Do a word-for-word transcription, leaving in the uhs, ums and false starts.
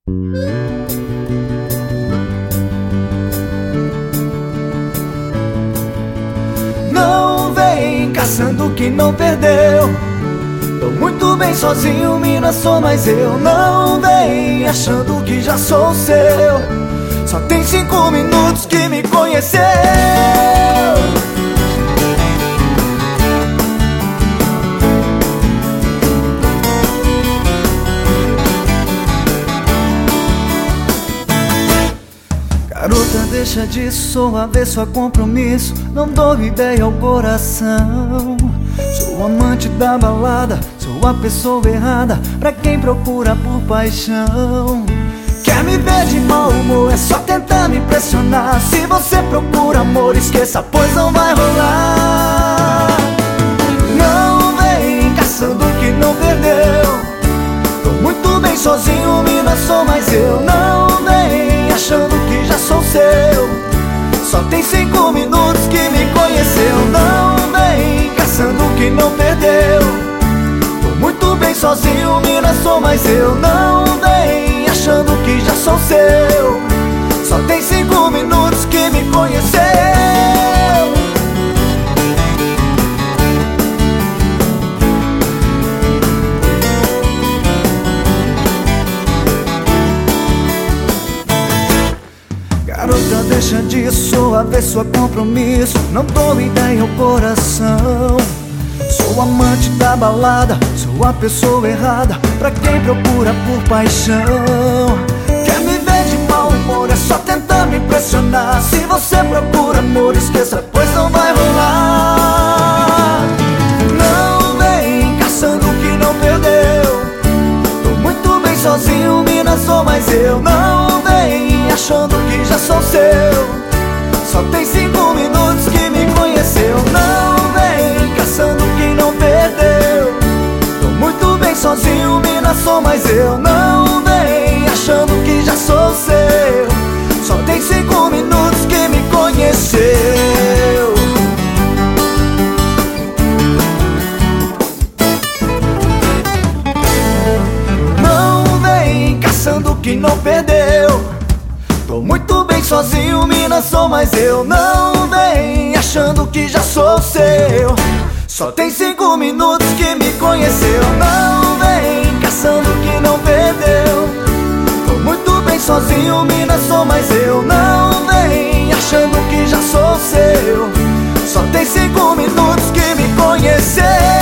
Não vem caçando o que não perdeu. Tô muito bem sozinho, mina, sou mais eu. Não vem achando que já sou seu. Só tem cinco minutos que me conheceu. Garota, deixa disso, sou avesso a compromisso. Não dou ideia ao coração. Sou amante da balada, sou a pessoa errada pra quem procura por paixão. Quer me ver de mau humor, é só tentar me impressionar. Se você procura amor, esqueça, pois não vai rolar. Não vem caçando o que não perdeu. Tô muito bem sozinho, mina, sou mais eu. Não vem achando que já sou seu. Só tem cinco minutos que me conheceu. Não vem caçando o que não perdeu. Tô muito bem sozinho, mina, sou mais eu. Não vem achando que já sou seu. Só tem cinco minutos que me conheceu. Garota, deixa disso, sou avesso a compromisso. Não dou ideia ao coração. Sou amante da balada, sou a pessoa errada pra quem procura por paixão. Quer me ver de mau humor, é só tentar me impressionar. Se você procura amor, esqueça, pois não vai rolar. Não vem caçando o que não perdeu. Tô muito bem sozinho, mina, sou mais eu. Não vem achando que já sou seu. Só tem cinco minutos que me conheceu. Não vem caçando quem não perdeu. Tô muito bem sozinho, mina, sou mais eu. Não vem achando que já sou seu. Só tem cinco minutos que me conheceu. Não vem caçando quem não perdeu. Tô muito bem sozinho, mina, sou mais eu. Não vem achando que já sou seu. Só tem cinco minutos que me conheceu. Não vem caçando que não perdeu. Tô muito bem sozinho, mina, sou mais eu. Não vem achando que já sou seu. Só tem cinco minutos que me conheceu.